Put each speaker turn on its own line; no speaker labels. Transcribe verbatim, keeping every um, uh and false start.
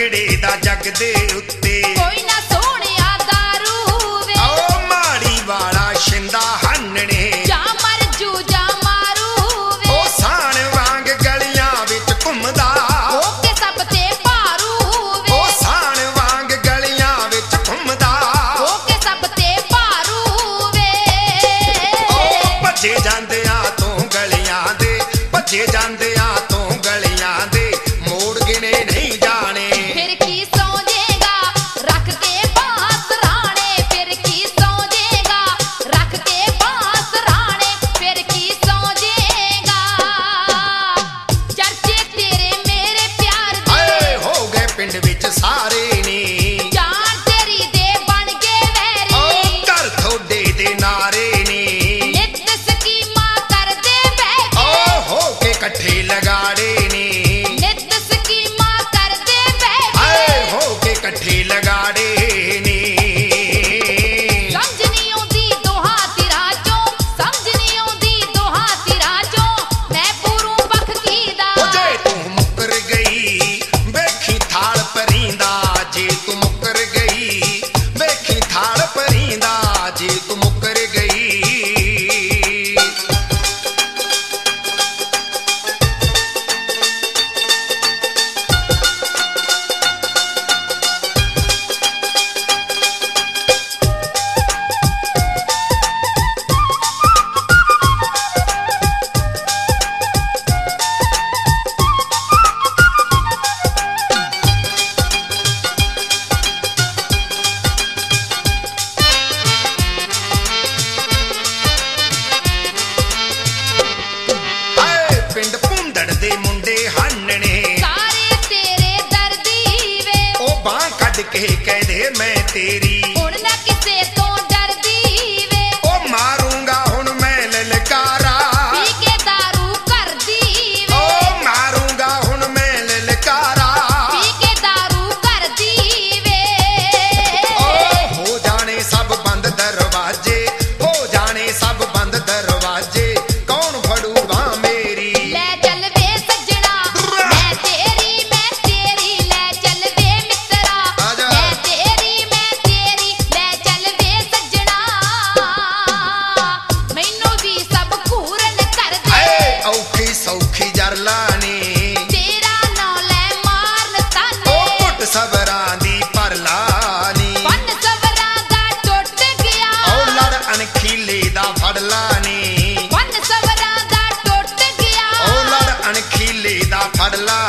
झगड़े दा जग दे उत्ते
कोई ना सोहणिया दारू वे
ओ माड़ी वाला शिंदा हन्ने
जा मर जू जा मारू वे
ओ साण वांग गलियां विच घुमदा
ओके सब ते भारू वे
ओ साण वांग गलियां विच घुमदा
ओके सब ते भारू वे
ओ भजे जांदियां तों गलियां दे भजे जांदियां तों गलियां दे मोड़ गिने नहीं जाने
फिर की सौ जेगा रख के बांस राणे फिर की सौ जेगा रख के बांस राणे फिर की सौ जेगा चर्चे तेरे मेरे प्यार दे
आए हो गए पिंड विच सारे नी
जान तेरी दे बन गए
ओ
वैरी
कर थोड़े दे नारे नी
नित स्कीमा कर दे बैठे
ओ हो के कट्ठे लगाड़े नी
नित स्कीमा कर दे बैठे
आए हो के कट्ठे लगाड़े नी
समझ नहीं आउंदी दोहा तिरा चों समझ नहीं आउंदी दोहा तिरा चों मैं पूरू बख कीदा
ओ जे तू मुकर गई वेखी थाल परींदा जे तू मुकर गई वेखी थाल परींदा जे तू मुकर गई ਆਏ ਪਿੰਡ ਭੁੰਦੜ ਦੇ ਮੁੰਡੇ ਹੰਨਣੇ
ਸਾਰੇ ਤੇਰੇ ਦਰਦੀ ਵੇ
ਉਹ ਬਾਹ ਕੱਢ ਕੇ ਕਹਦੇ ਮੈਂ ਤੇਰੀ
ਹੁਣ ਨਾ ਕਿਸੇ ਤੋਂ ਡਰਦੀ ਵੇ
ਉਹ ਮਾਰੂੰਗਾ ਹੁਣ ਮੈਂ ਲਲਕਾਰਾ
ਪੀ ਕੇ ਦਾਰੂ ਕਰਦੀ ਵੇ
ਉਹ ਮਾਰੂੰਗਾ ਹੁਣ ਮੈਂ ਲਲਕਾਰਾ
ਪੀ ਕੇ ਦਾਰੂ ਕਰਦੀ ਵੇ
ਉਹ ਹੋ ਜਾਣੇ ਸਭ ਬੰਦ ਦਰਵਾਜ਼ੇ ਹੋ ਜਾਣੇ ਸਭ ਬੰਦ ਦਰਵਾਜ਼ੇ ਕੌਣ ਫੜੂਗਾ ਮੇਰੀ
ਲੈ ਚੱਲ ਵੇ ਸੱਜਣਾ ਮੈਂ ਤੇਰੀ ਮੈਂ ਤੇਰੀ ਲੈ ਚੱਲ ਵੇ ਮਿੱਤਰਾ
ਆਜਾ।
ਮੈਂ ਤੇਰੀ ਮੈਂ ਤੇਰੀ ਲੈ ਚੱਲ ਵੇ ਸੱਜਣਾ ਮੈਨੂੰ ਵੀ ਸਭ ਘੂਰਨ
ਆਏ
ਕਰਦੇ
ਔਖੀ ਸੌਖੀ ਜਰਲਾਣੀ
ਤੇਰਾ ਨਾਂ ਲੈ ਮਾਰਨ
ਉਹ
ਤਾਨੇ
ਪੁੱਟ ਸਬਰਾਂ ਦੀ ਪਰਲਾਨੀ
ਪੰਨ ਸਵਰਾਂ ਦਾ ਟੁੱਟ ਗਿਆ
ਉਹ ਲੜ ਅਣਖੀਲੇ ਦਾ ਫੜ ਲਾਨੀ
ਪੰਨ ਸਵਰਾਂ ਦਾ ਟੁੱਟ ਗਿਆ
ਉਹ ਲੜ ਅਣਖੀਲੇ ਦਾ ਫੜ ਲਾ